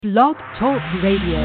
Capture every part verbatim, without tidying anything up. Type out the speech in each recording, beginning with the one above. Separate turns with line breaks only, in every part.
Blog Talk Radio.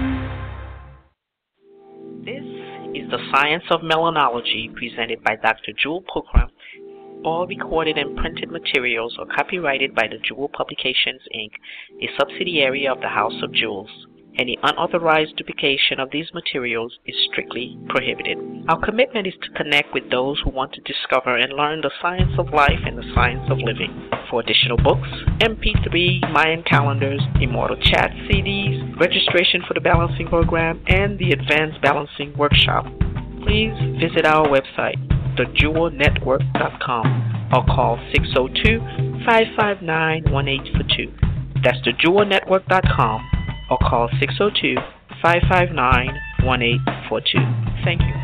This is the Science of Melanology presented by Doctor Jewel Pookrum. All recorded and printed materials are copyrighted by the Jewel Publications, Incorporated, a subsidiary of the House of Jewels. Any unauthorized duplication of these materials is strictly prohibited. Our commitment is to connect with those who want to discover and learn the science of life and the science of living. For additional books, M P three, Mayan calendars, Immortal Chat C Ds, registration for the balancing program, and the Advanced Balancing Workshop, please visit our website, the jewel network dot com, or call six oh two, five five nine, one eight four two. That's the jewel network dot com, or call six oh two, five five nine, one eight four two. Thank you.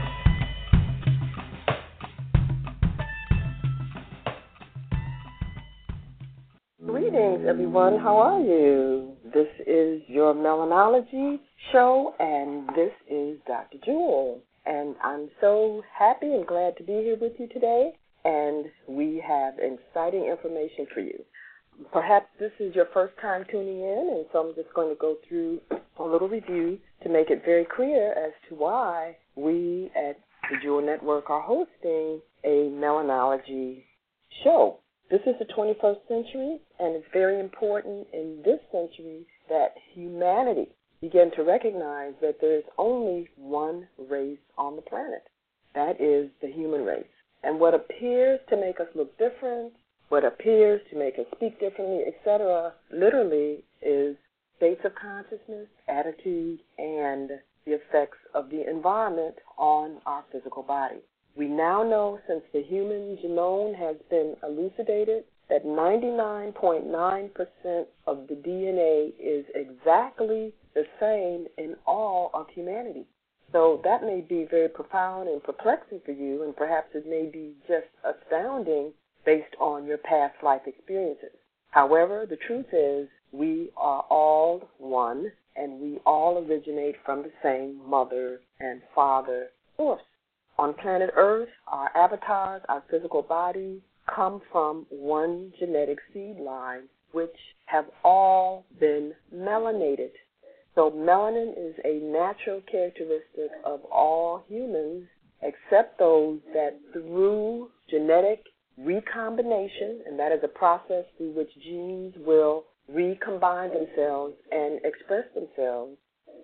Greetings, everyone. How are you? This is your Melanology show, and this is Doctor Jewel. And I'm so happy and glad to be here with you today, and we have exciting information for you. Perhaps this is your first time tuning in, and so I'm just going to go through a little review to make it very clear as to why we at the Jewel Network are hosting a Melanology show. This is the twenty-first century, and it's very important in this century that humanity begin to recognize that there is only one race on the planet. That is the human race. And what appears to make us look different, what appears to make us speak differently, et cetera, literally is states of consciousness, attitude, and the effects of the environment on our physical body. We now know, since the human genome has been elucidated, that ninety-nine point nine percent of the D N A is exactly the same in all of humanity. So that may be very profound and perplexing for you, and perhaps it may be just astounding based on your past life experiences. However, the truth is we are all one, and we all originate from the same mother and father source. On planet Earth, our avatars, our physical bodies, come from one genetic seed line, which have all been melanated. So melanin is a natural characteristic of all humans, except those that through genetic recombination, and that is a process through which genes will recombine themselves and express themselves,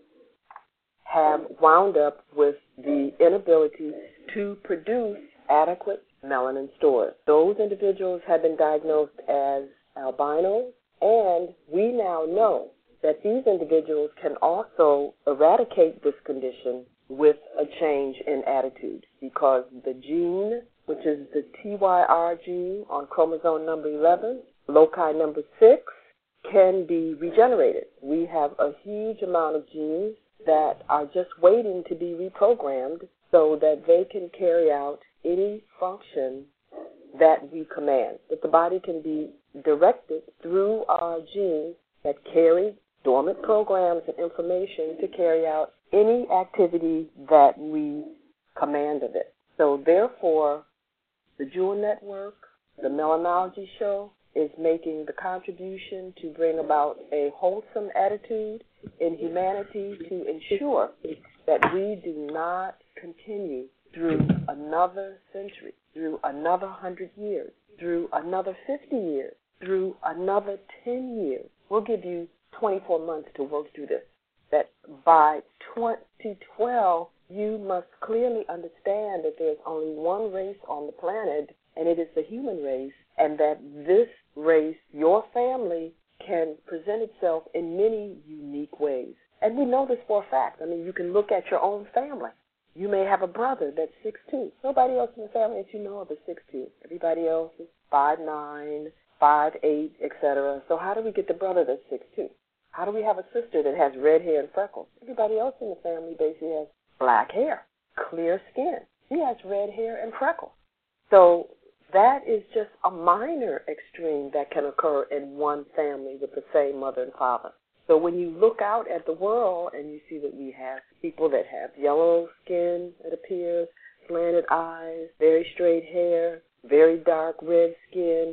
have wound up with the inability to produce adequate melanin stores. Those individuals have been diagnosed as albinos, and we now know that these individuals can also eradicate this condition with a change in attitude, because the gene, which is the T Y R gene on chromosome number eleven, loci number six, can be regenerated. We have a huge amount of genes that are just waiting to be reprogrammed so that they can carry out any function that we command, that the body can be directed through our genes that carry dormant programs and information to carry out any activity that we command of it. So therefore, the Jewel Network, the Melanology Show, is making the contribution to bring about a wholesome attitude in humanity to ensure that we do not continue through another century, through another hundred years, through another fifty years, through another ten years. We'll give you twenty-four months to work through this. That by twenty twelve, you must clearly understand that there's only one race on the planet, and it is the human race, and that this race, your family, can present itself in many unique ways. And we know this for a fact. I mean, you can look at your own family. You may have a brother that's six two. Nobody else in the family that you know of is six two. Everybody else is five nine, five eight, et cetera. So how do we get the brother that's six two? How do we have a sister that has red hair and freckles? Everybody else in the family basically has black hair, clear skin. She has red hair and freckles. So that is just a minor extreme that can occur in one family with the same mother and father. So when you look out at the world and you see that we have people that have yellow skin, it appears, slanted eyes, very straight hair, very dark red skin,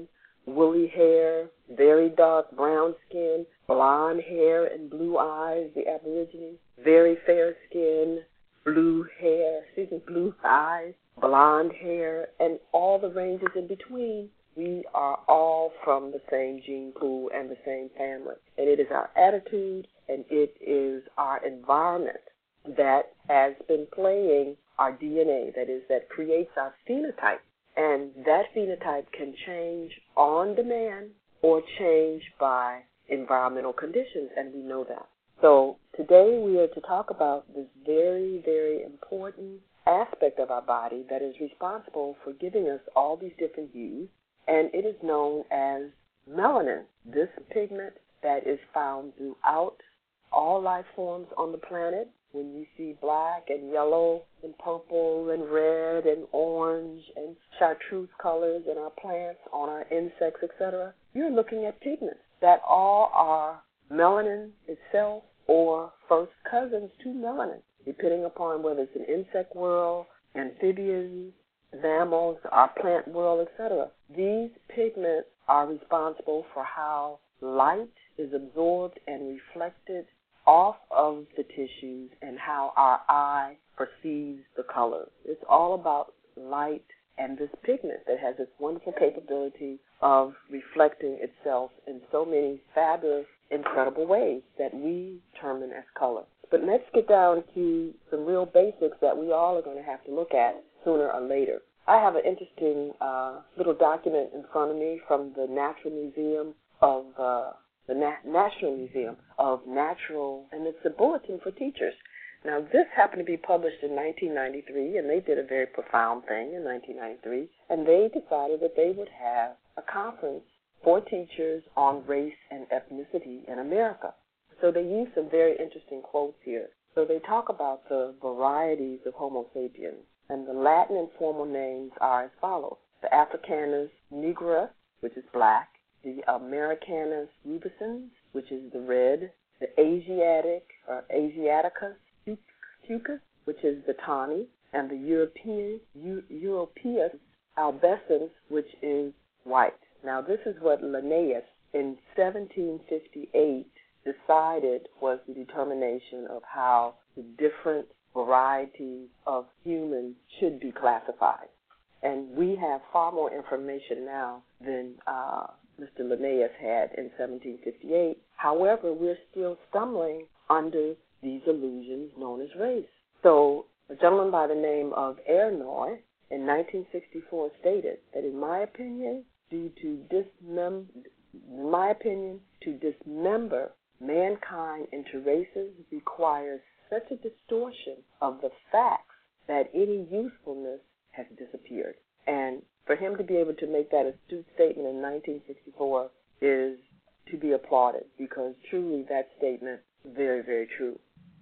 woolly hair, very dark brown skin, blonde hair and blue eyes, the Aborigines, very fair skin, blue hair, excuse me, blue eyes, blonde hair, and all the ranges in between. We are all from the same gene pool and the same family. And it is our attitude and it is our environment that has been playing our D N A, that is, that creates our phenotype. And that phenotype can change on demand or change by environmental conditions, and we know that. So today we are to talk about this very, very important aspect of our body that is responsible for giving us all these different hues, and it is known as melanin, this pigment that is found throughout all life forms on the planet. When you see black and yellow and purple and red and orange and chartreuse colors in our plants, on our insects, et cetera, you're looking at pigments that all are melanin itself or first cousins to melanin, depending upon whether it's an insect world, amphibians, mammals, our plant world, et cetera. These pigments are responsible for how light is absorbed and reflected off of the tissues and how our eye perceives the colors. It's all about light and this pigment that has this wonderful capability of reflecting itself in so many fabulous, incredible ways that we determine as color. But let's get down to some real basics that we all are going to have to look at sooner or later. I have an interesting uh, little document in front of me from the Natural Museum of uh, the Na- National Museum of Natural, and it's a bulletin for teachers. Now, this happened to be published in nineteen ninety-three, and they did a very profound thing in nineteen ninety-three, and they decided that they would have a conference for teachers on race and ethnicity in America. So they use some very interesting quotes here. So they talk about the varieties of Homo sapiens, and the Latin and formal names are as follows: the Africanus nigra, which is black; the Americanus rubescens, which is the red; the Asiatic or Asiaticus fucus, which is the tawny; and the European Eu- Europaeus albescens, which is white. Now, this is what Linnaeus in seventeen fifty-eight decided was the determination of how the different varieties of humans should be classified. And we have far more information now than uh, Mister Linnaeus had in seventeen fifty-eight. However, we're still stumbling under these illusions known as race. So a gentleman by the name of Ernoy in nineteen sixty-four stated that, in my opinion, due to dismem- in my opinion, to dismember mankind into races requires such a distortion of the facts that any usefulness has disappeared. And for him to be able to make that astute statement in nineteen sixty-four is to be applauded, because truly that statement is very, very true.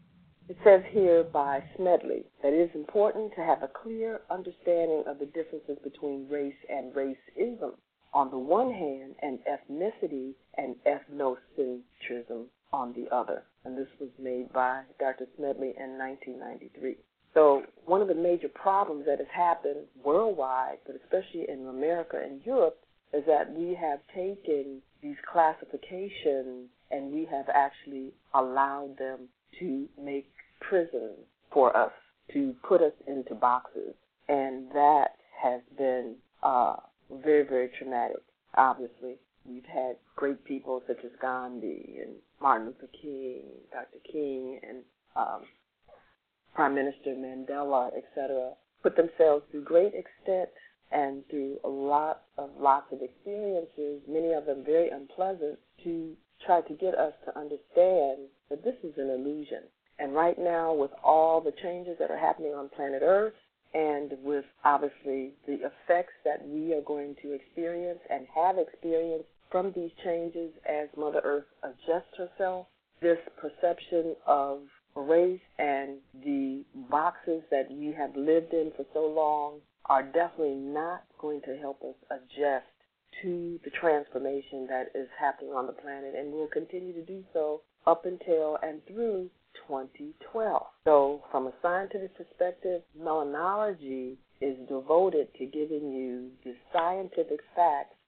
It says here by Smedley that it is important to have a clear understanding of the differences between race and racism on the one hand, and ethnicity and ethnocentrism on the other. And this was made by Doctor Smedley in nineteen ninety-three. So one of the major problems that has happened worldwide, but especially in America and Europe, is that we have taken these classifications and we have actually allowed them to make prisons for us, to put us into boxes. And that has been uh, very, very traumatic. Obviously, we've had great people such as Gandhi and Martin Luther King, Doctor King, and um, Prime Minister Mandela, et cetera, put themselves through great extent and through a lot of lots of experiences, many of them very unpleasant, to try to get us to understand that this is an illusion. And right now, with all the changes that are happening on planet Earth, and with obviously the effects that we are going to experience and have experienced from these changes as Mother Earth adjusts herself, this perception of race and the boxes that we have lived in for so long are definitely not going to help us adjust to the transformation that is happening on the planet, and will continue to do so up until and through twenty twelve. So from a scientific perspective, melanology is devoted to giving you the scientific facts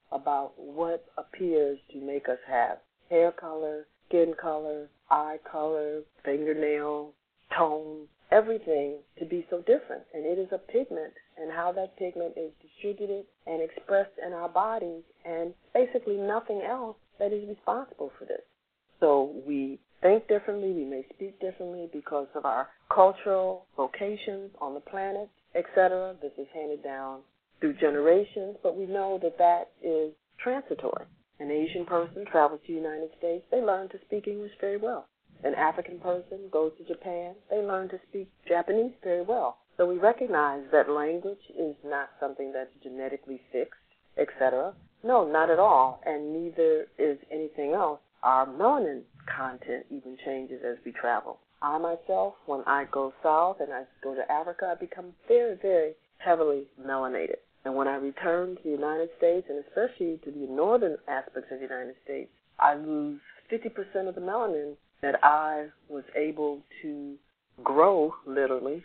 about what appears to make us have hair color, skin color, eye color, fingernail, tone, everything to be so different. And it is a pigment, and how that pigment is distributed and expressed in our bodies, and basically nothing else that is responsible for this. So we think differently, we may speak differently because of our cultural locations on the planet, et cetera. This is handed down through generations, but we know that that is transitory. An Asian person travels to the United States, they learn to speak English very well. An African person goes to Japan, they learn to speak Japanese very well. So we recognize that language is not something that's genetically fixed, et cetera. No, not at all, and neither is anything else. Our melanin content even changes as we travel. I myself, when I go south and I go to Africa, I become very, very heavily melanated. And when I return to the United States, and especially to the northern aspects of the United States, I lose fifty percent of the melanin that I was able to grow, literally,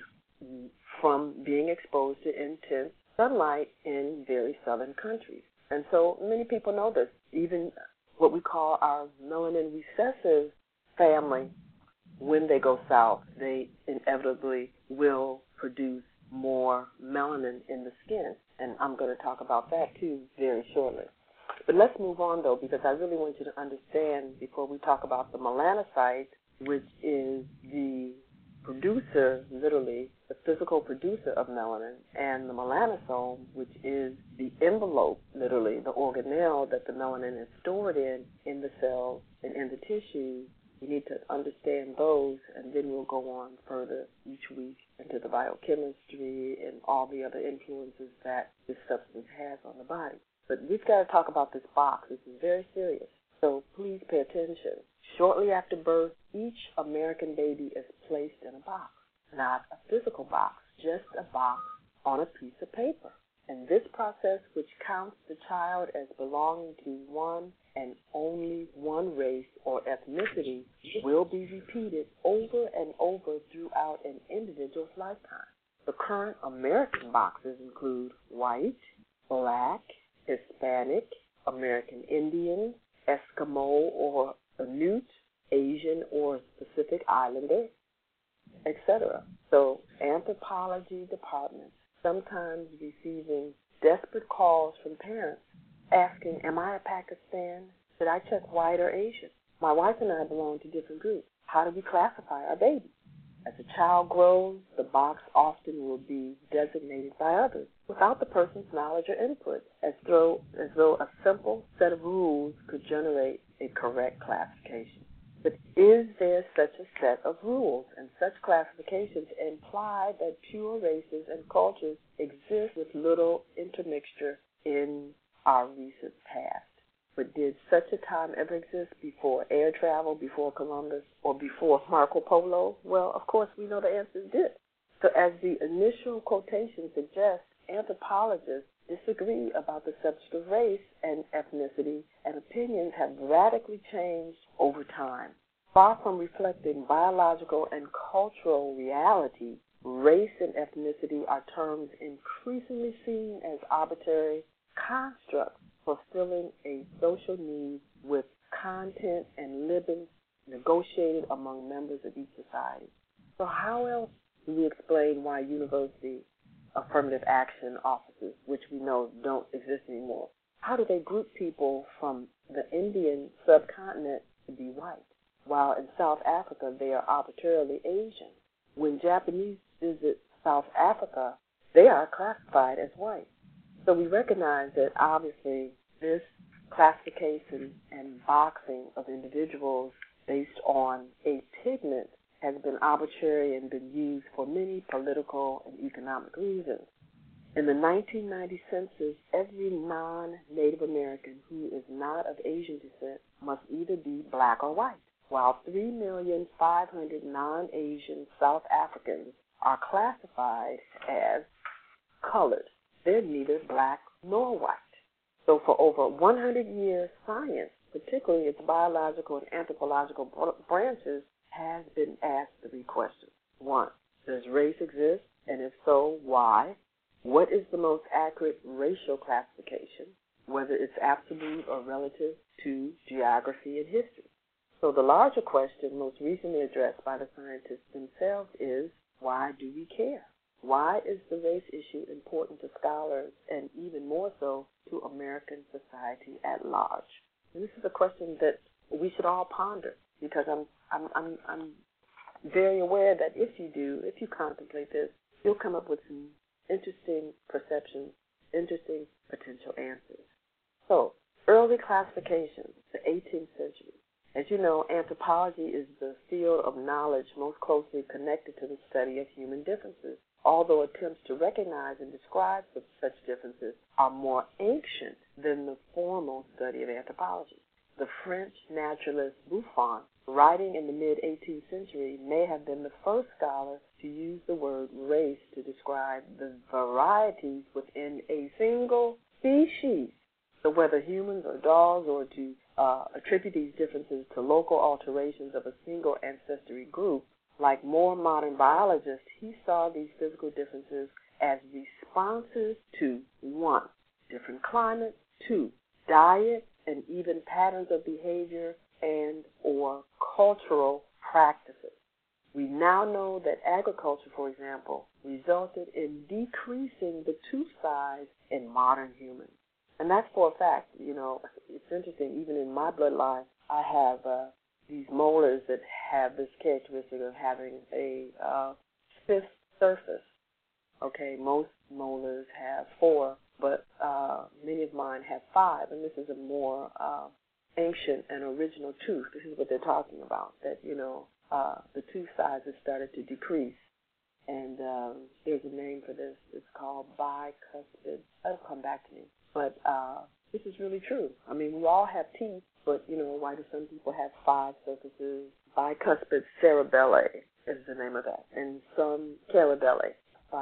from being exposed to intense sunlight in very southern countries. And so many people know this. Even what we call our melanin recessive family, when they go south, they inevitably will produce more melanin in the skin. And I'm going to talk about that, too, very shortly. But let's move on, though, because I really want you to understand before we talk about the melanocyte, which is the producer, literally, the physical producer of melanin, and the melanosome, which is the envelope, literally, the organelle that the melanin is stored in, in the cells and in the tissues. We need to understand those, and then we'll go on further each week into the biochemistry and all the other influences that this substance has on the body. But we've got to talk about this box. This is very serious. So please pay attention. Shortly after birth, each American baby is placed in a box. Not a physical box, just a box on a piece of paper. And this process, which counts the child as belonging to one and only one race or ethnicity, will be repeated over and over throughout an individual's lifetime. The current American boxes include white, black, Hispanic, American Indian, Eskimo or Inuit, Asian or Pacific Islander, et cetera. So anthropology departments sometimes receiving desperate calls from parents asking, am I a Pakistan? Should I check white or Asian? My wife and I belong to different groups. How do we classify our baby? As a child grows, the box often will be designated by others without the person's knowledge or input, as though, as though a simple set of rules could generate a correct classification. But is there such a set of rules? And such classifications imply that pure races and cultures exist with little intermixture in our recent past. But did such a time ever exist before air travel, before Columbus, or before Marco Polo? Well, of course, we know the answer is did. So as the initial quotation suggests, anthropologists disagree about the subject of race and ethnicity, and opinions have radically changed over time. Far from reflecting biological and cultural reality, race and ethnicity are terms increasingly seen as arbitrary constructs fulfilling a social need with content and living negotiated among members of each society. So how else do we explain why university affirmative action offices, which we know don't exist anymore, how do they group people from the Indian subcontinent to be white, while in South Africa they are arbitrarily Asian? When Japanese visit South Africa, they are classified as white. So we recognize that obviously this classification and boxing of individuals based on a pigment has been arbitrary and been used for many political and economic reasons. In the nineteen ninety census, every non-Native American who is not of Asian descent must either be black or white, while three million five hundred non-Asian South Africans are classified as colored. They're neither black nor white. So for over one hundred years, science, particularly its biological and anthropological branches, has been asked three questions. One, does race exist? And if so, why? What is the most accurate racial classification? whether it's absolute or relative to geography and history. So the larger question, most recently addressed by the scientists themselves, is why do we care? Why is the race issue important to scholars and even more so to American society at large? And this is a question that we should all ponder, because I'm I'm I'm, I'm very aware that if you do, if you contemplate this, you'll come up with some interesting perceptions, interesting potential answers. So, early classifications, the eighteenth century. As you know, anthropology is the field of knowledge most closely connected to the study of human differences, although attempts to recognize and describe such differences are more ancient than the formal study of anthropology. The French naturalist Buffon, writing in the mid-eighteenth century, may have been the first scholar to use the word race to describe the varieties within a single species. So whether humans or dogs, or to uh, attribute these differences to local alterations of a single ancestry group, like more modern biologists, he saw these physical differences as responses to, one, different climates, two, diet, and even patterns of behavior and or cultural practices. We now know that agriculture, for example, resulted in decreasing the tooth size in modern humans. And that's for a fact. You know, it's interesting, even in my bloodline, I have uh, these molars that have this characteristic of having a uh, fifth surface. Okay, most molars have four, but uh, many of mine have five, and this is a more uh, ancient and original tooth. This is what they're talking about, that, you know, uh, the tooth size has started to decrease, and um, there's a name for this. It's called bicuspid. That'll come back to me. But uh, this is really true. I mean, we all have teeth, but, you know, why do some people have five surfaces? Bicuspid cerebelli is the name of that, and some cerebelli,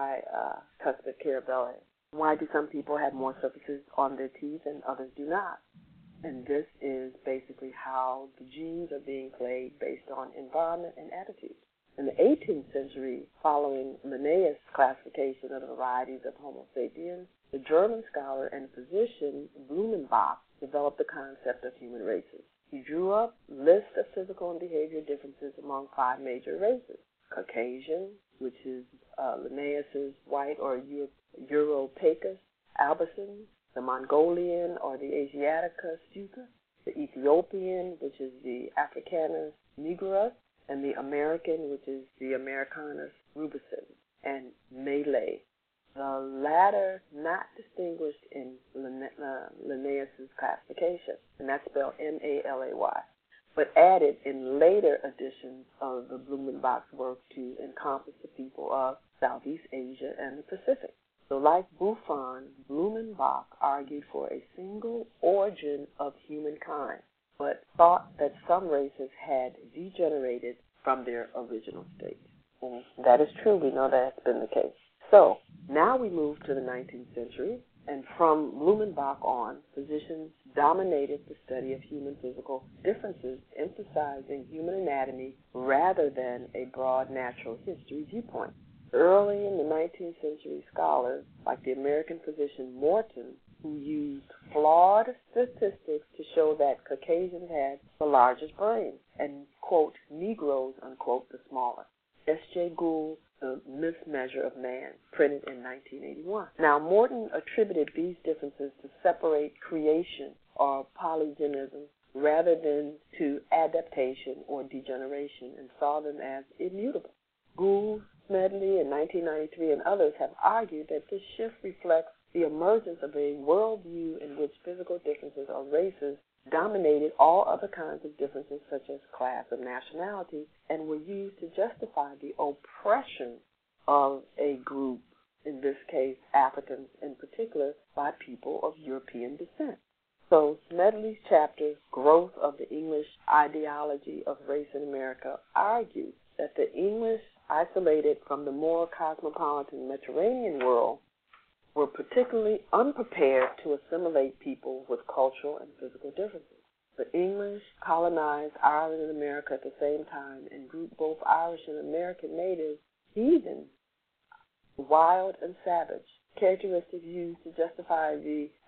bicuspid cerebelli. Why do some people have more surfaces on their teeth and others do not? And this is basically how the genes are being played based on environment and attitude. In the eighteenth century, following Linnaeus' classification of the varieties of Homo sapiens, the German scholar and physician Blumenbach developed the concept of human races. He drew up lists of physical and behavior differences among five major races: Caucasian, which is uh, Linnaeus's white or Euro- Europacus albicans; the Mongolian or the Asiaticus stucus; the Ethiopian, which is the Africanus nigerus; and the American, which is the Americanus rubicens; and Malay, the latter not distinguished in Linne- uh, Linnaeus's classification, and that's spelled M A L A Y, but added in later editions of the Blumenbach's work to encompass the people of Southeast Asia and the Pacific. So like Buffon, Blumenbach argued for a single origin of humankind, but thought that some races had degenerated from their original state. And that is true. We know that's been the case. So now we move to the nineteenth century, and from Blumenbach on, physicians dominated the study of human physical differences, emphasizing human anatomy rather than a broad natural history viewpoint. Early in the nineteenth century, scholars like the American physician Morton, who used flawed statistics to show that Caucasians had the largest brains and, quote, Negroes, unquote, the smallest. S J Gould, The Mismeasure of Man, printed in nineteen eighty-one. Now, Morton attributed these differences to separate creation or polygenism rather than to adaptation or degeneration, and saw them as immutable. Gould, Smedley in nineteen ninety-three, and others have argued that this shift reflects the emergence of a worldview in which physical differences or races dominated all other kinds of differences such as class and nationality, and were used to justify the oppression of a group, in this case Africans in particular, by people of European descent. So Smedley's chapter, Growth of the English Ideology of Race in America, argues that the English, isolated from the more cosmopolitan Mediterranean world, were particularly unprepared to assimilate people with cultural and physical differences. The English colonized Ireland and America at the same time and grouped both Irish and American natives heathen, wild and savage, characteristics used to justify the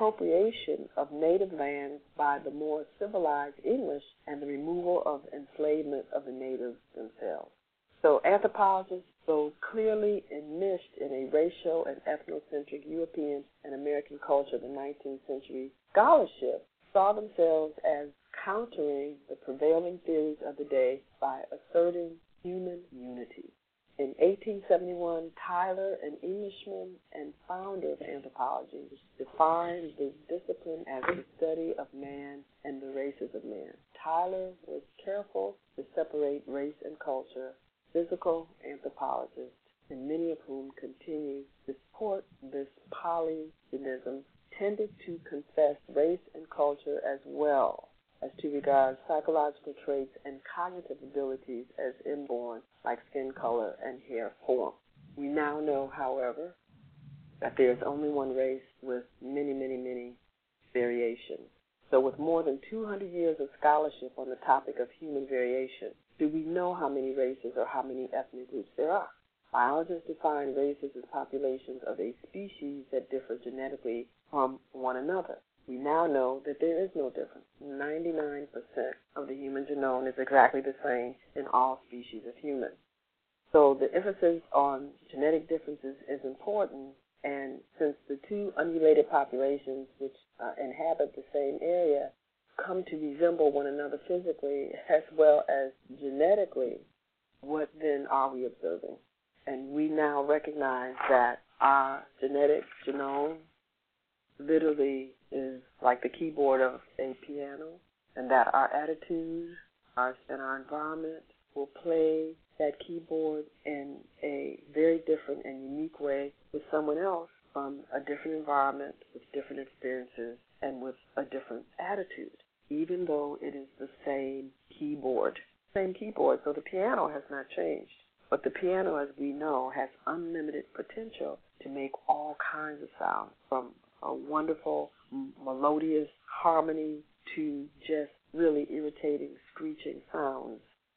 expropriation of native lands by the more civilized English and the removal of enslavement of the natives themselves. So anthropologists, though clearly enmeshed in a racial and ethnocentric European and American culture of the nineteenth century scholarship, saw themselves as countering the prevailing theories of the day by asserting human unity. In eighteen seventy-one, Tyler, an Englishman and founder of anthropology, defined the discipline as the study of man and the races of man. Tyler was careful to separate race and culture. Physical anthropologists, and many of whom continue to support this polygenism, tended to confess race and culture as well as to regard psychological traits and cognitive abilities as inborn, like skin color and hair form. We now know, however, that there is only one race with many, many, many variations. So with more than two hundred years of scholarship on the topic of human variation, do we know how many races or how many ethnic groups there are? Biologists define races as populations of a species that differ genetically from one another. We now know that there is no difference. ninety-nine percent of the human genome is exactly the same in all species of humans. So the emphasis on genetic differences is important, and since the two unrelated populations which uh, inhabit the same area come to resemble one another physically as well as genetically, what then are we observing? And we now recognize that our genetic genome literally is like the keyboard of a piano, and that our attitudes our, and our environment will play that keyboard in a very different and unique way with someone else from a different environment, with different experiences, and with a different attitude, even though it is the same keyboard. Same keyboard, so the piano has not changed. But the piano, as we know, has unlimited potential to make all kinds of sounds, from a wonderful, m- melodious harmony to just really irritating, screeching sounds.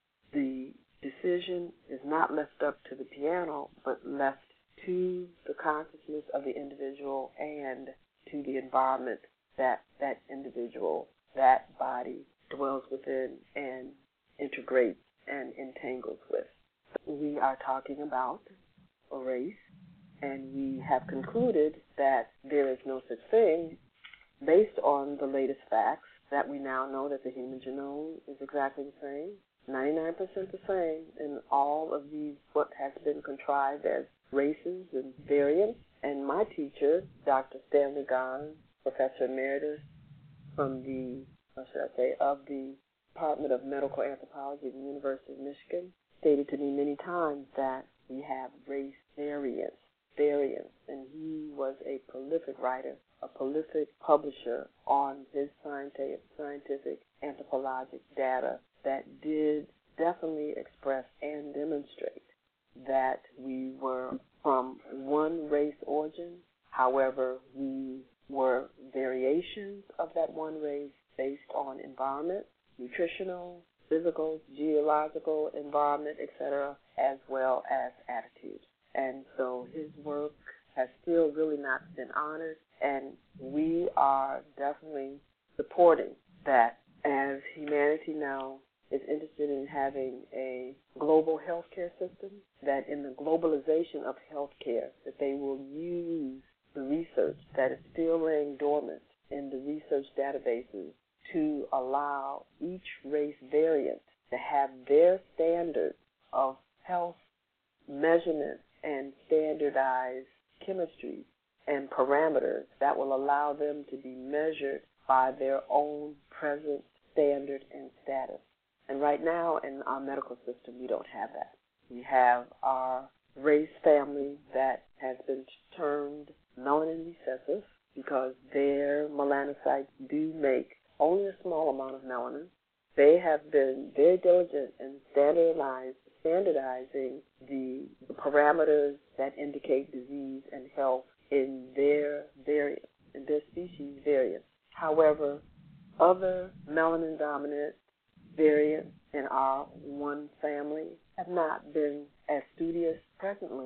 The decision is not left up to the piano, but left to the consciousness of the individual and to the environment that that individual, that body dwells within and integrates and entangles with. We are talking about a race, and we have concluded that there is no such thing based on the latest facts that we now know that the human genome is exactly the same, ninety-nine percent the same in all of these what has been contrived as races and variants. And my teacher, Doctor Stanley Gahn, Professor Emeritus from the, how should I say, of the Department of Medical Anthropology at the University of Michigan, stated to me many times that we have race variants, variants, and he was a prolific writer, a prolific publisher on his scientific, scientific anthropologic data that did definitely express and demonstrate that we were from one race origin. However, we were variations of that one race based on environment, nutritional, physical, geological environment, et cetera, as well as attitude. And so his work has still really not been honored, and we are definitely supporting that as humanity now is interested in having a global healthcare system, that in the globalization of healthcare, that they will use the research that is still laying dormant in the research databases to allow each race variant to have their standards of health measurements and standardized chemistries and parameters that will allow them to be measured by their own present standard and status. And right now in our medical system, we don't have that. We have our race family that has been termed melanin recessive because their melanocytes do make only a small amount of melanin. They have been very diligent in standardized, standardizing the, the parameters that indicate disease and health in their variants, in their species variants. However, other melanin-dominant variants in our one family have not been as studious presently, but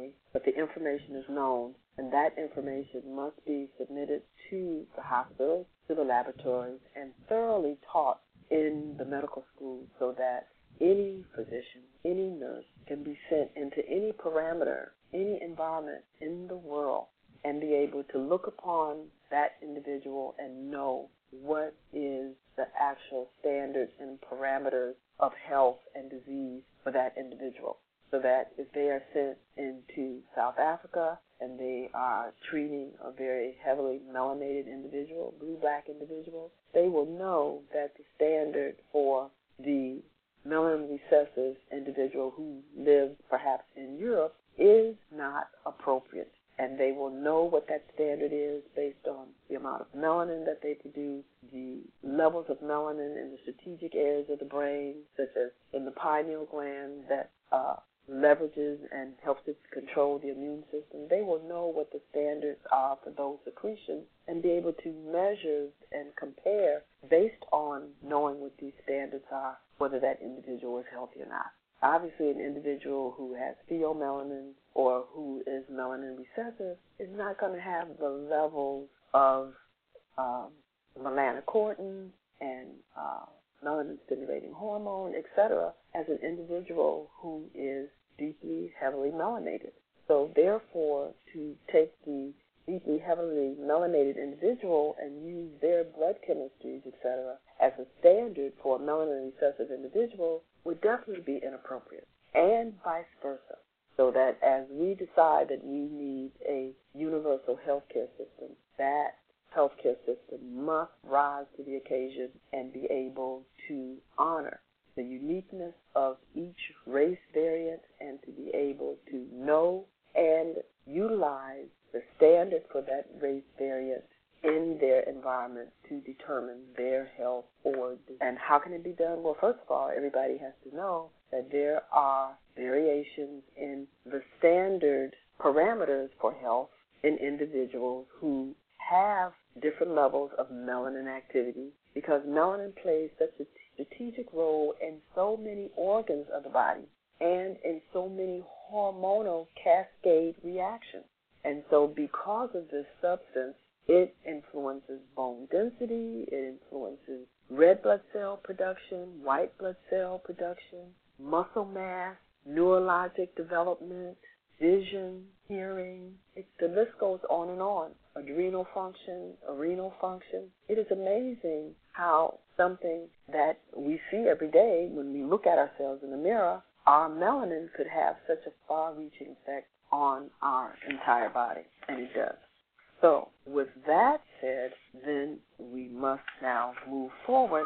the information is known, and that information must be submitted to the hospitals, to the laboratories, and thoroughly taught in the medical schools so that any physician, any nurse can be sent into any parameter, any environment in the world and be able to look upon that individual and know what is the actual standards and parameters of health and disease for that individual. So that if they are sent into South Africa and they are treating a very heavily melanated individual, blue-black individual, they will know that the standard for the melanin recessive individual who lives perhaps in Europe is not appropriate. And they will know what that standard is based on the amount of melanin that they produce, the levels of melanin in the strategic areas of the brain, such as in the pineal gland that uh, leverages and helps to control the immune system. They will know what the standards are for those secretions and be able to measure and compare based on knowing what these standards are, whether that individual is healthy or not. Obviously, an individual who has pheomelanin or who is melanin recessive is not going to have the levels of um, melanocortin and uh, melanin-stimulating hormone, et cetera, as an individual who is deeply, heavily melanated. So, therefore, to take the deeply, heavily melanated individual and use their blood chemistries, et cetera, as a standard for a melanin-recessive individual would definitely be inappropriate, and vice versa. So that as we decide that we need a universal healthcare system, that healthcare system must rise to the occasion and be able to honor the uniqueness of each race variant and to be able to know and utilize the standard for that race variant in their environment to determine their health or disease. And how can it be done? Well, first of all, everybody has to know that there are variations in the standard parameters for health in individuals who have different levels of melanin activity, because melanin plays such a strategic role in so many organs of the body and in so many hormonal cascade reactions. And so because of this substance, it influences bone density, it influences red blood cell production, white blood cell production, muscle mass, neurologic development, vision, hearing. It, the list goes on and on. Adrenal function, renal function. It is amazing how something that we see every day when we look at ourselves in the mirror, our melanin could have such a far-reaching effect on our entire body, and it does. So, with that said, then we must now move forward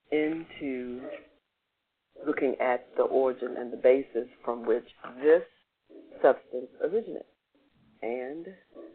into looking at the origin and the basis from which this substance originates. And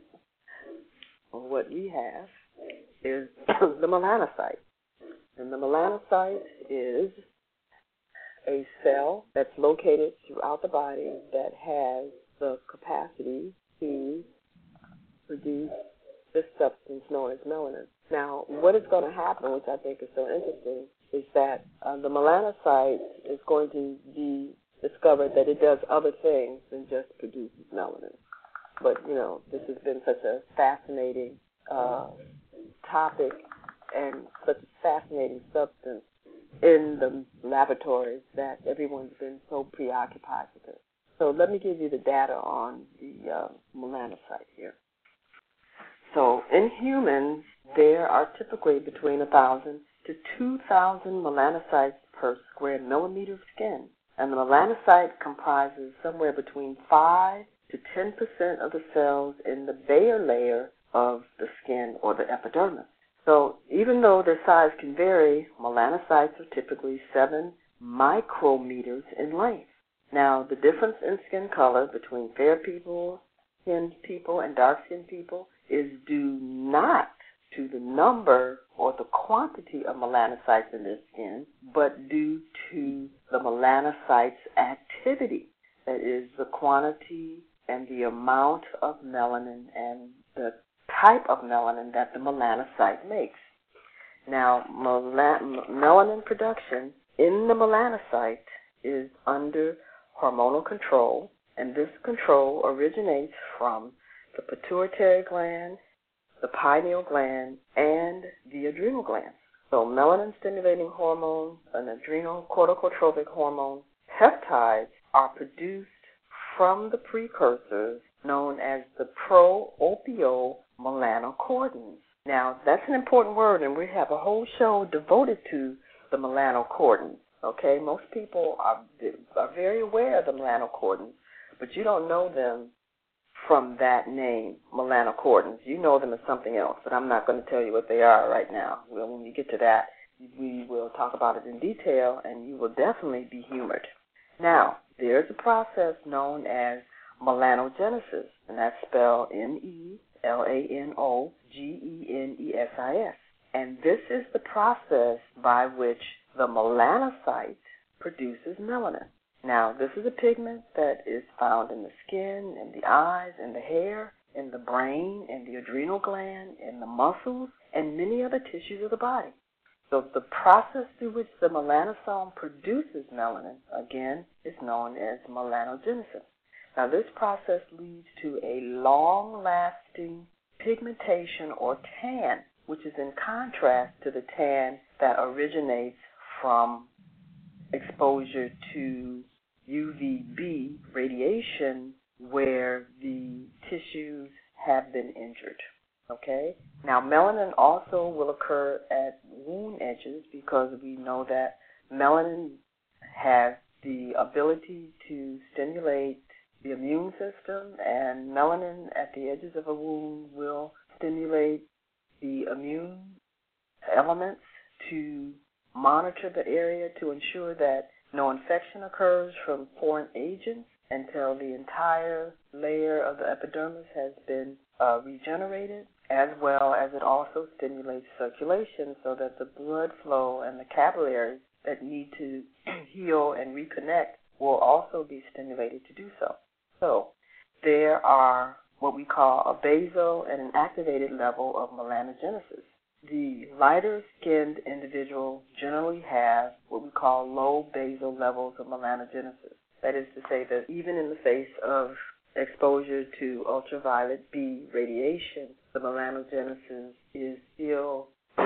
what we have is the melanocyte. And the melanocyte is a cell that's located throughout the body that has the capacity to produce this substance known as melanin. Now, what is going to happen, which I think is so interesting, is that uh, the melanocyte is going to be discovered that it does other things than just produces melanin. But, you know, this has been such a fascinating uh, topic and such a fascinating substance in the laboratories that everyone's been so preoccupied with it. So let me give you the data on the uh, melanocyte here. So in humans, there are typically between one thousand to two thousand melanocytes per square millimeter of skin. And the melanocyte comprises somewhere between five to ten percent of the cells in the bare layer of the skin or the epidermis. So even though their size can vary, melanocytes are typically seven micrometers in length. Now, the difference in skin color between fair people, skinned people, and dark-skinned people is due not to the number or the quantity of melanocytes in their skin, but due to the melanocyte's activity. That is, the quantity and the amount of melanin and the type of melanin that the melanocyte makes. Now, mel- melanin production in the melanocyte is under hormonal control, And this control originates from the pituitary gland, the pineal gland, and the adrenal gland. So melanin-stimulating hormone, an adrenal corticotropic hormone, peptides are produced from the precursors known as the pro-opiomelanocortins. Now, that's an important word, and we have a whole show devoted to the melanocortins. Okay, most people are, are very aware of the melanocortins, but you don't know them from that name, melanocortins. You know them as something else, but I'm not going to tell you what they are right now. Well, when we get to that, we will talk about it in detail, and you will definitely be humored. Now, there's a process known as melanogenesis, and that's spelled M E L A N O G E N E S I S. And this is the process by which the melanocyte produces melanin. Now, this is a pigment that is found in the skin, in the eyes, in the hair, in the brain, in the adrenal gland, in the muscles, and many other tissues of the body. So the process through which the melanosome produces melanin, again, is known as melanogenesis. Now, this process leads to a long-lasting pigmentation or tan, which is in contrast to the tan that originates from exposure to U V B radiation where the tissues have been injured. Okay? Now, melanin also will occur at wound edges because we know that melanin has the ability to stimulate the immune system, and melanin at the edges of a wound will stimulate the immune elements to monitor the area to ensure that no infection occurs from foreign agents until the entire layer of the epidermis has been uh, regenerated, as well as it also stimulates circulation so that the blood flow and the capillaries that need to heal and reconnect will also be stimulated to do so. So there are what we call a basal and an activated level of melanogenesis. The lighter-skinned individual generally have what we call low basal levels of melanogenesis. That is to say that even in the face of exposure to ultraviolet B radiation, the melanogenesis is still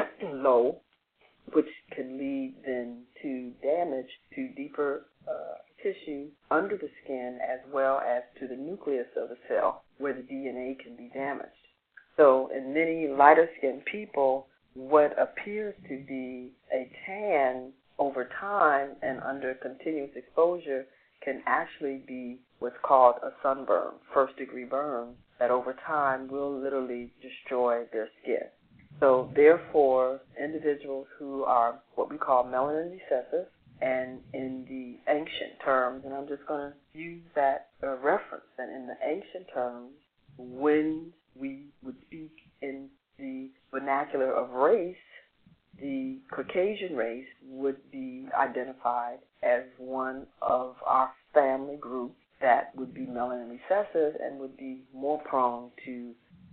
low, which can lead then to damage to deeper uh, tissue under the skin as well as to the nucleus of the cell where the D N A can be damaged. So in many lighter-skinned people, what appears to be a tan over time and under continuous exposure can actually be what's called a sunburn, first-degree burn, that over time will literally destroy their skin. So therefore, individuals who are what we call melanin recessive, and in the ancient terms, and I'm just going to use that uh, reference, and in the ancient terms, when we would speak in the vernacular of race, the Caucasian race would be identified as one of our family groups that would be melanin recessive and would be more prone to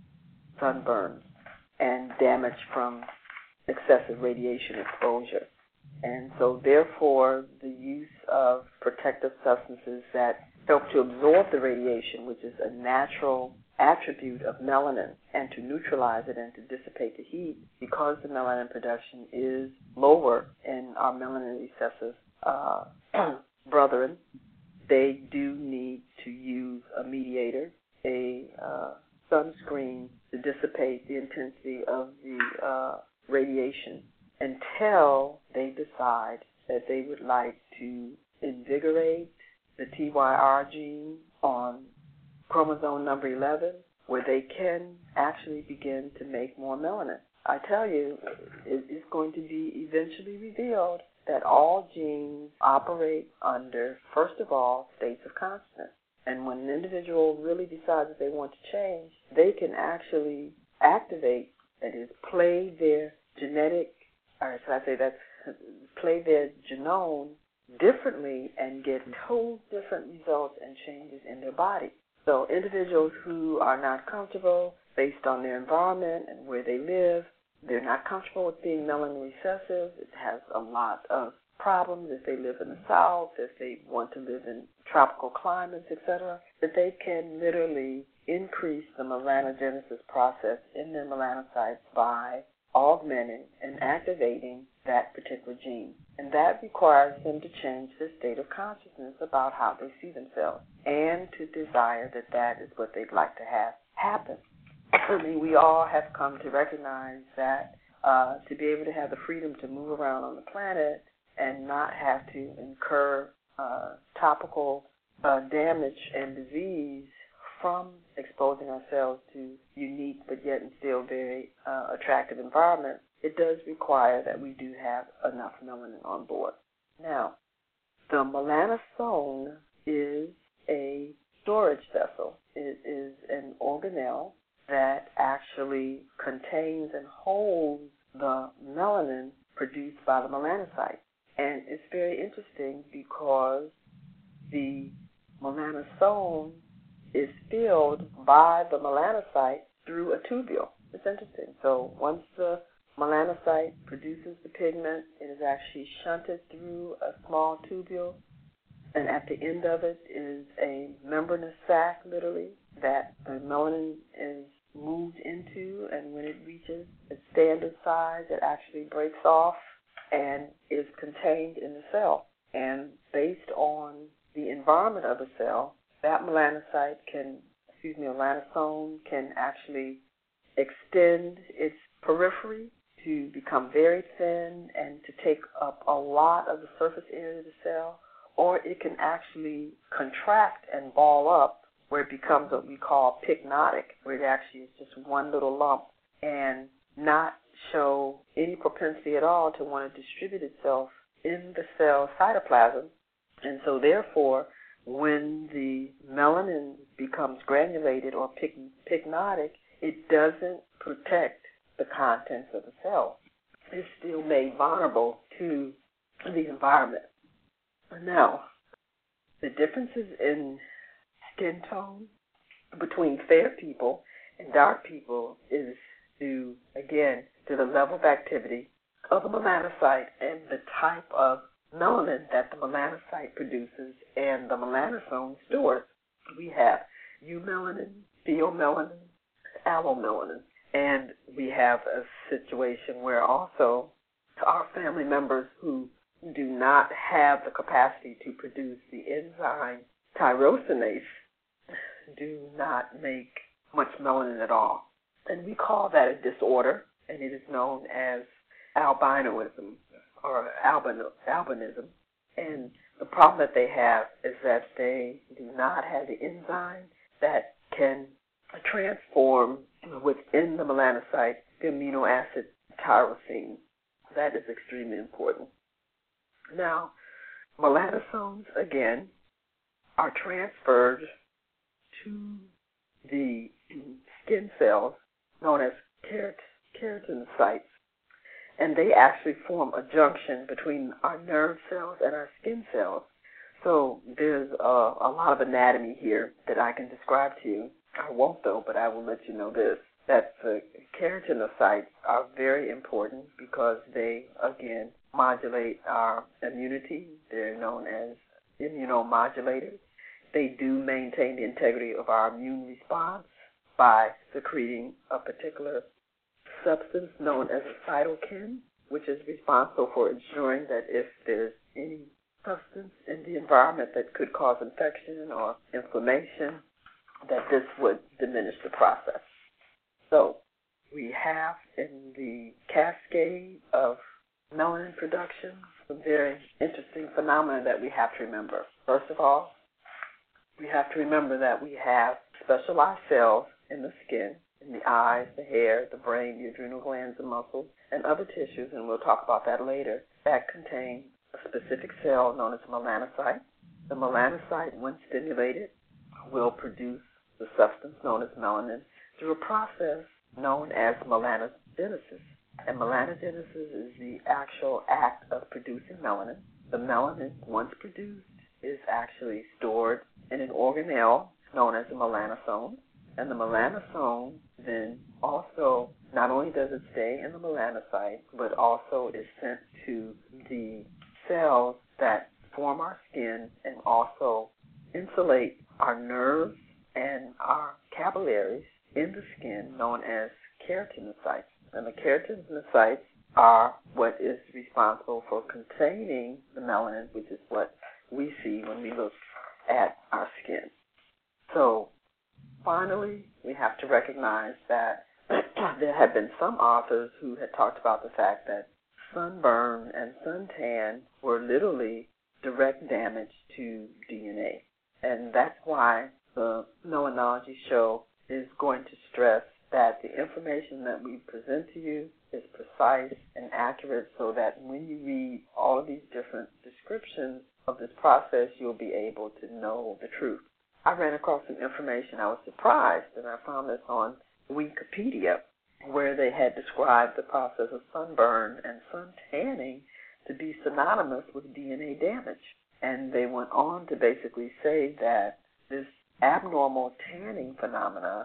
sunburns and damage from excessive radiation exposure. And so therefore, the use of protective substances that help to absorb the radiation, which is a natural attribute of melanin, and to neutralize it and to dissipate the heat, because the melanin production is lower in our melanin recessive uh, brethren, they do need to use a mediator, a uh, sunscreen to dissipate the intensity of the uh, radiation until they decide that they would like to invigorate the T Y R gene on chromosome number eleven, where they can actually begin to make more melanin. I tell you, it is going to be eventually revealed that all genes operate under, first of all, states of consciousness. And when an individual really decides that they want to change, they can actually activate, that is, play their genetic, or should I say that, play their genome differently and get total different results and changes in their body. So individuals who are not comfortable based on their environment and where they live, they're not comfortable with being melanin recessive. It has a lot of problems, if they live in the South, if they want to live in tropical climates, et cetera, that they can literally increase the melanogenesis process in their melanocytes by augmenting and activating that particular gene. And that requires them to change their state of consciousness about how they see themselves and to desire that that is what they'd like to have happen. I mean, we all have come to recognize that uh, to be able to have the freedom to move around on the planet and not have to incur uh, topical uh, damage and disease from exposing ourselves to unique but yet still very uh, attractive environments, it does require that we do have enough melanin on board. Now, the melanosome is a storage vessel. It is an organelle that actually contains and holds the melanin produced by the melanocyte. And it's very interesting because the melanosome is filled by the melanocyte through a tubule. It's interesting. So once the melanocyte produces the pigment, it is actually shunted through a small tubule, and at the end of it is a membranous sac, literally, that the melanin is moved into, and when it reaches its standard size, it actually breaks off and is contained in the cell. And based on the environment of the cell, that melanocyte can, excuse me, melanosome can actually extend its periphery to become very thin and to take up a lot of the surface area of the cell, or it can actually contract and ball up where it becomes what we call pycnotic, where it actually is just one little lump and not show any propensity at all to want to distribute itself in the cell cytoplasm. And so therefore, when the melanin becomes granulated or pycnotic, it doesn't protect the contents of the cell. It's still made vulnerable to the environment. Now, the differences in skin tone between fair people and dark people is due, again, to the level of activity of the melanocyte and the type of melanin that the melanocyte produces and the melanosome stores. We have eumelanin, pheomelanin, allomelanin, and we have a situation where also our family members who do not have the capacity to produce the enzyme tyrosinase do not make much melanin at all. And we call that a disorder, and it is known as albinoism or albino, albinism. And the problem that they have is that they do not have the enzyme that can transform within the melanocyte the amino acid tyrosine. That is extremely important. Now, melanosomes, again, are transferred to the skin cells known as kerat- keratinocytes, and they actually form a junction between our nerve cells and our skin cells. So there's a, a lot of anatomy here that I can describe to you. I won't, though, but I will let you know this, that the keratinocytes are very important because they, again, modulate our immunity. They're known as immunomodulators. They do maintain the integrity of our immune response by secreting a particular substance known as a cytokine, which is responsible for ensuring that if there's any substance in the environment that could cause infection or inflammation, that this would diminish the process. So we have in the cascade of melanin production some very interesting phenomena that we have to remember. First of all, we have to remember that we have specialized cells in the skin, in the eyes, the hair, the brain, the adrenal glands, the muscles, and other tissues, and we'll talk about that later, that contain a specific cell known as a melanocyte. The melanocyte, when stimulated, will produce the substance known as melanin through a process known as melanogenesis. And melanogenesis is the actual act of producing melanin. The melanin, once produced, is actually stored in an organelle known as a melanosome. And the melanosome then also, not only does it stay in the melanocyte, but also is sent to the cells that form our skin and also insulate our nerves and our capillaries in the skin, known as keratinocytes. And the keratinocytes are what is responsible for containing the melanin, which is what we see when we look at our skin. So, finally, we have to recognize that there have been some authors who had talked about the fact that sunburn and suntan were literally direct damage to D N A. And that's why the Melanology Show is going to stress that the information that we present to you is precise and accurate, so that when you read all of these different descriptions of this process, you'll be able to know the truth. I ran across some information. I was surprised, and I found this on Wikipedia, where they had described the process of sunburn and sun tanning to be synonymous with D N A damage. And they went on to basically say that this abnormal tanning phenomena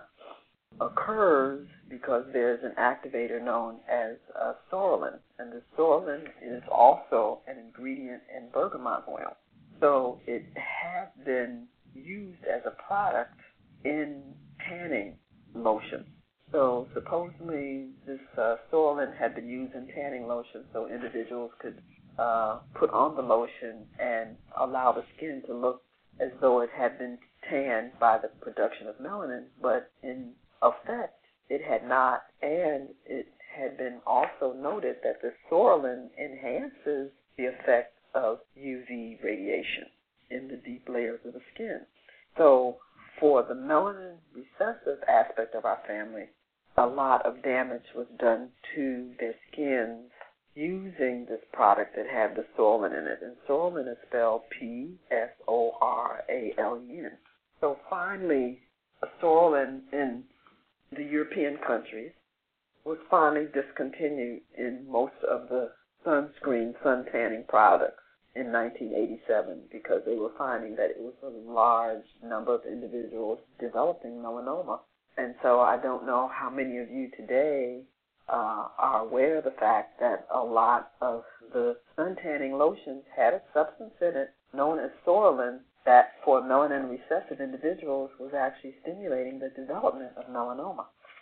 occurs because there's an activator known as uh, psoralen, and the psoralen is also an ingredient in bergamot oil. So it has been used as a product in tanning lotion. So supposedly this uh, psoralen had been used in tanning lotion so individuals could uh, put on the lotion and allow the skin to look as though it had been tanned by the production of melanin, but in effect it had not, and it had been also noted that the psoralen enhances the effect of U V radiation in the deep layers of the skin. So for the melanin recessive aspect of our family, a lot of damage was done to their skins using this product that had the psoralen in it. And psoralen is spelled P S O R A L E N. So finally, psoralen in the European countries was finally discontinued in most of the sunscreen, sun tanning products in nineteen eighty-seven, because they were finding that it was a large number of individuals developing melanoma. And so I don't know how many of you today uh, are aware of the fact that a lot of the sun tanning lotions had a substance in it known as psoralen that for melanin recessive individuals was actually stimulating the development of melanoma.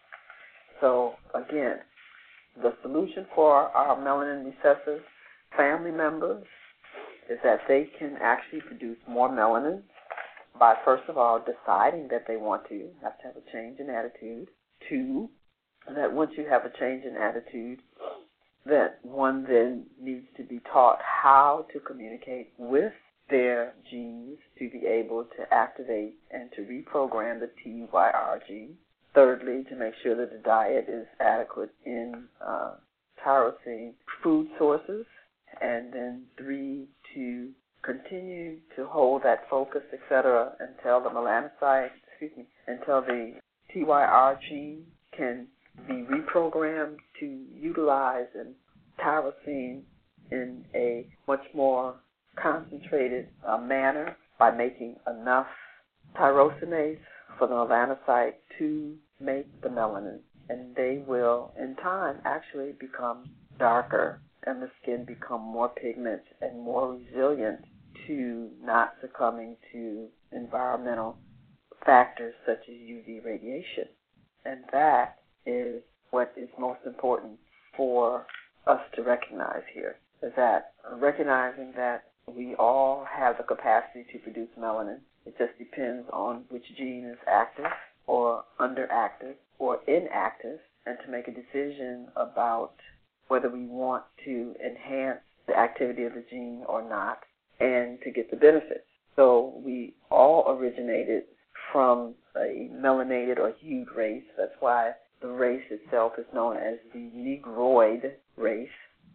So again, the solution for our melanin recessive family members is that they can actually produce more melanin by, first of all, deciding that they want to. You have to have a change in attitude. Two, that once you have a change in attitude, that one then needs to be taught how to communicate with their genes to be able to activate and to reprogram the T Y R gene. Thirdly, to make sure that the diet is adequate in uh, tyrosine food sources. And then three, to continue to hold that focus, et cetera, until the melanocyte, excuse me, until the T Y R gene can be reprogrammed to utilize and tyrosine in a much more concentrated uh, manner by making enough tyrosinase for the melanocyte to make the melanin. And they will, in time, actually become darker and the skin become more pigment and more resilient to not succumbing to environmental factors such as U V radiation. And that is what is most important for us to recognize here, is that recognizing that we all have the capacity to produce melanin. It just depends on which gene is active or underactive or inactive, and to make a decision about whether we want to enhance the activity of the gene or not, and to get the benefits. So we all originated from a melanated or hued race. That's why the race itself is known as the Negroid race.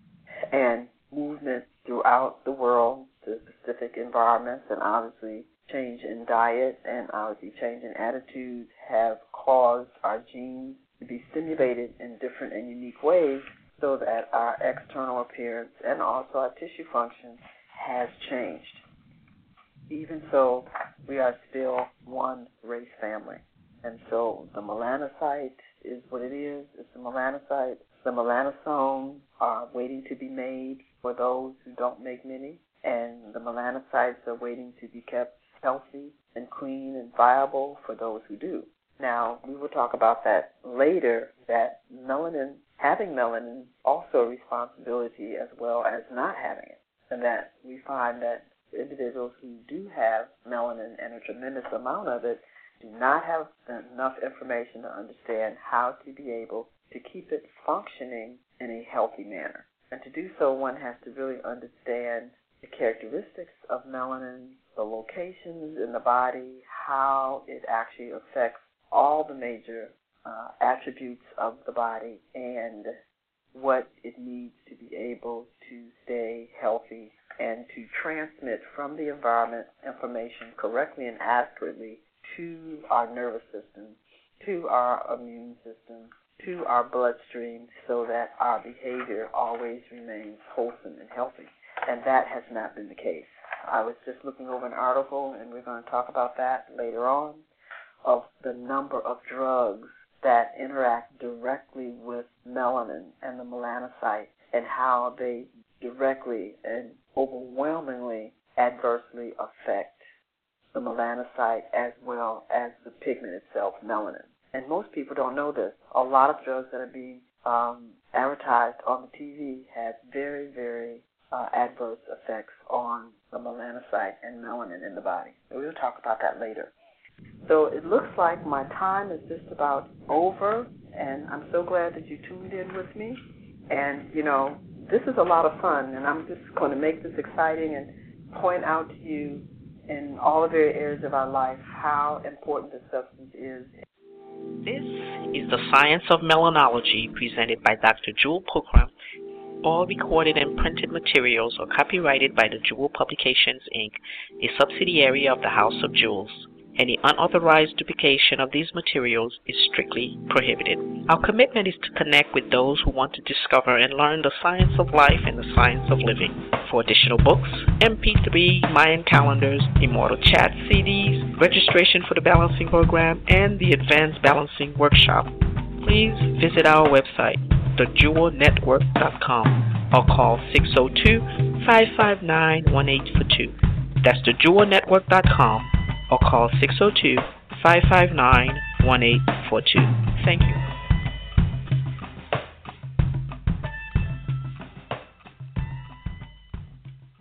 And movement throughout the world to specific environments and obviously change in diet and obviously change in attitudes have caused our genes to be stimulated in different and unique ways, so that our external appearance and also our tissue function has changed. Even so, we are still one race family. And so the melanocyte is what it is. It's the melanocyte. The melanosomes are waiting to be made for those who don't make many, and the melanocytes are waiting to be kept healthy and clean and viable for those who do. Now, we will talk about that later, that melanin, having melanin, also a responsibility as well as not having it, and that we find that individuals who do have melanin and a tremendous amount of it do not have enough information to understand how to be able to keep it functioning in a healthy manner. And to do so, one has to really understand the characteristics of melanin, the locations in the body, how it actually affects all the major uh, attributes of the body, and what it needs to be able to stay healthy and to transmit from the environment information correctly and accurately to our nervous system, to our immune system, to our bloodstream, so that our behavior always remains wholesome and healthy. And that has not been the case. I was just looking over an article, and we're going to talk about that later on, of the number of drugs that interact directly with melanin and the melanocyte, and how they directly and overwhelmingly adversely affect the melanocyte as well as the pigment itself, melanin. And most people don't know this. A lot of drugs that are being um, advertised on the T V have very, very uh, adverse effects on the melanocyte and melanin in the body. We'll talk about that later. So it looks like my time is just about over, and I'm so glad that you tuned in with me. And, you know, this is a lot of fun, and I'm just going to make this exciting and point out to you in all the various areas of our life how important this substance is.
This is the Science of Melanology, presented by Doctor Jewel Pookrum. All recorded and printed materials are copyrighted by the Jewel Publications, Incorporated, a subsidiary of the House of Jewels. Any unauthorized duplication of these materials is strictly prohibited. Our commitment is to connect with those who want to discover and learn the science of life and the science of living. For additional books, M P three, Mayan calendars, Immortal Chat C Ds, registration for the balancing program, and the Advanced Balancing Workshop, please visit our website, the jewel network dot com, or call six oh two, five five nine, one eight four two. That's the jewel network dot com, or call six oh two, five five nine, one eight four two. Thank you.